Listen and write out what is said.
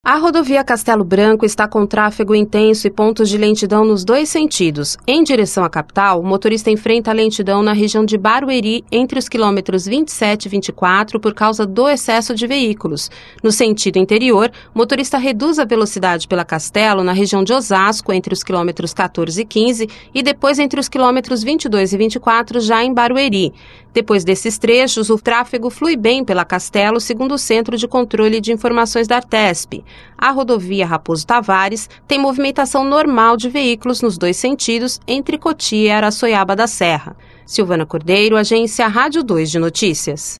A rodovia Castelo Branco está com tráfego intenso e pontos de lentidão nos dois sentidos. Em direção à capital, o motorista enfrenta a lentidão na região de Barueri, entre os quilômetros 27 e 24, por causa do excesso de veículos. No sentido interior, o motorista reduz a velocidade pela Castelo, na região de Osasco, entre os quilômetros 14 e 15, e depois entre os quilômetros 22 e 24, já em Barueri. Depois desses trechos, o tráfego flui bem pela Castelo, segundo o Centro de Controle de Informações da Artesp. A rodovia Raposo Tavares tem movimentação normal de veículos nos dois sentidos, entre Cotia e Araçoiaba da Serra. Silvana Cordeiro, Agência Rádio 2 de Notícias.